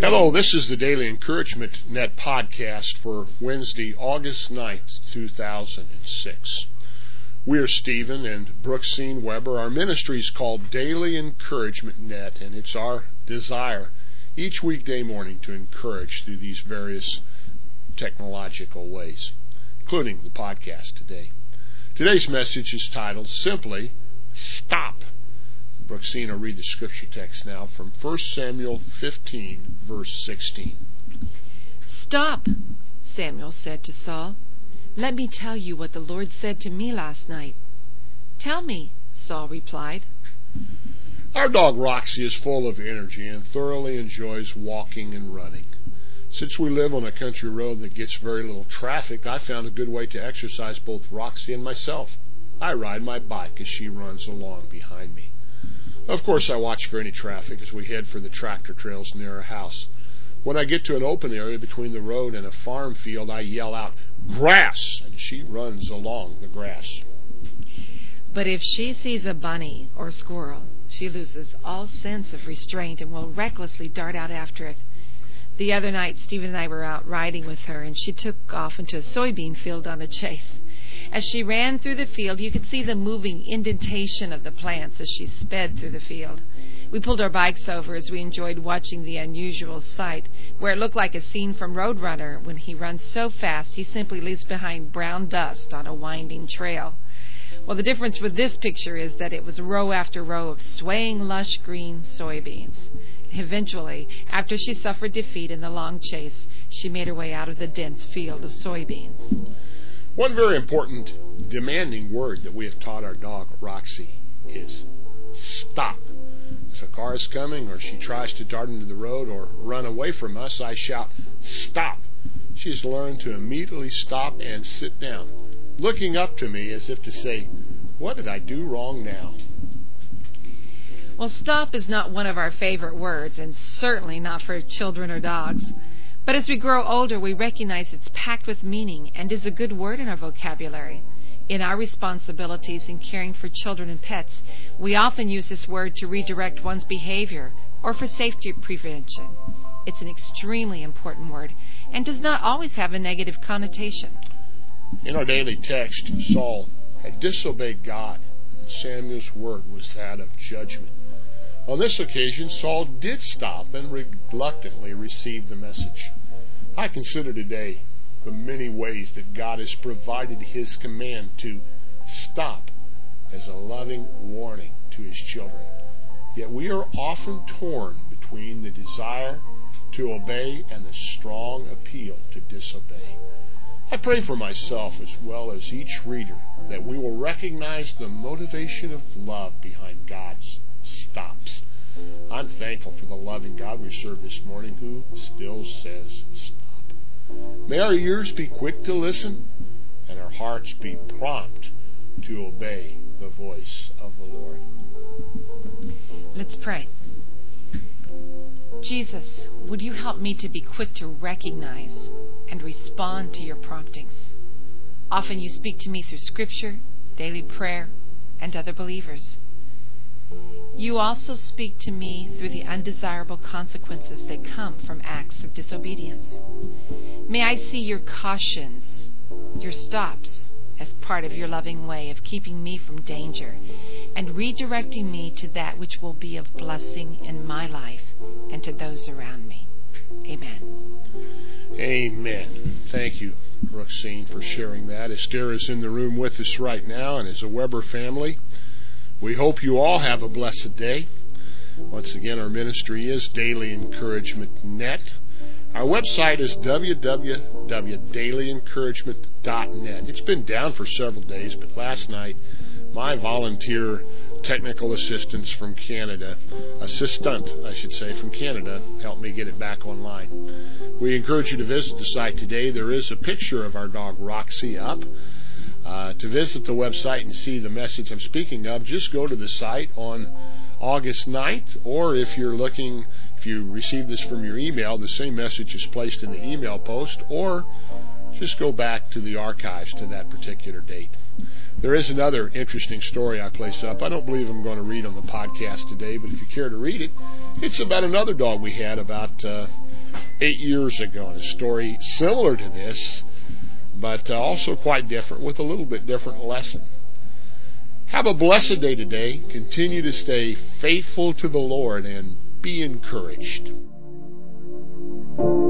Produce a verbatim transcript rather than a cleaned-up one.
Hello, this is the Daily Encouragement Net podcast for Wednesday, August ninth, two thousand six. We are Stephen and Brooksine Weber. Our ministry is called Daily Encouragement Net, and it's our desire each weekday morning to encourage through these various technological ways, including the podcast today. Today's message is titled simply, Stop. Brooksine will read the scripture text now from First Samuel fifteen, verse sixteen. Stop, Samuel said to Saul. Let me tell you what the Lord said to me last night. Tell me, Saul replied. Our dog Roxy is full of energy and thoroughly enjoys walking and running. Since we live on a country road that gets very little traffic, I found a good way to exercise both Roxy and myself. I ride my bike as she runs along behind me. Of course, I watch for any traffic as we head for the tractor trails near our house. When I get to an open area between the road and a farm field, I yell out, "Grass!" and she runs along the grass. But if she sees a bunny or squirrel, she loses all sense of restraint and will recklessly dart out after it. The other night, Stephen and I were out riding with her, and she took off into a soybean field on a chase. As she ran through the field, you could see the moving indentation of the plants as she sped through the field. We pulled our bikes over as we enjoyed watching the unusual sight, where it looked like a scene from Roadrunner when he runs so fast he simply leaves behind brown dust on a winding trail. Well, the difference with this picture is that it was row after row of swaying lush green soybeans. Eventually, after she suffered defeat in the long chase, she made her way out of the dense field of soybeans. One very important, demanding word that we have taught our dog, Roxy, is stop. If a car is coming or she tries to dart into the road or run away from us, I shout, "Stop." She has learned to immediately stop and sit down, looking up to me as if to say, "What did I do wrong now?" Well, stop is not one of our favorite words, and certainly not for children or dogs. But as we grow older, we recognize it's packed with meaning and is a good word in our vocabulary. In our responsibilities in caring for children and pets, we often use this word to redirect one's behavior or for safety prevention. It's an extremely important word and does not always have a negative connotation. In our daily text, Saul had disobeyed God, and Samuel's word was that of judgment. On this occasion, Saul did stop and reluctantly received the message. I consider today the many ways that God has provided his command to stop as a loving warning to his children. Yet we are often torn between the desire to obey and the strong appeal to disobey. I pray for myself as well as each reader that we will recognize the motivation of love behind God's stops. I'm thankful for the loving God we serve this morning who still says stop. May our ears be quick to listen and our hearts be prompt to obey the voice of the Lord. Let's pray. Jesus, would you help me to be quick to recognize and respond to your promptings? Often you speak to me through scripture, daily prayer, and other believers. You also speak to me through the undesirable consequences that come from acts of disobedience. May I see your cautions, your stops, as part of your loving way of keeping me from danger and redirecting me to that which will be of blessing in my life and to those around me. Amen. Amen. Thank you, Brooksine, for sharing that. Esther is in the room with us right now, and as a Weber family, we hope you all have a blessed day. Once again, our ministry is Daily Encouragement Net. Our website is w w w dot daily encouragement dot net. It's been down for several days, but last night, my volunteer technical assistants from Canada, assistant, I should say, from Canada, helped me get it back online. We encourage you to visit the site today. There is a picture of our dog Roxy up. Uh, to visit the website and see the message I'm speaking of, just go to the site on August ninth, or if you're looking, if you receive this from your email, the same message is placed in the email post, or just go back to the archives to that particular date. There is another interesting story I place up. I don't believe I'm going to read on the podcast today, but if you care to read it, it's about another dog we had about uh, eight years ago, and a story similar to this, but uh, also quite different, with a little bit different lesson. Have a blessed day today. Continue to stay faithful to the Lord and be encouraged.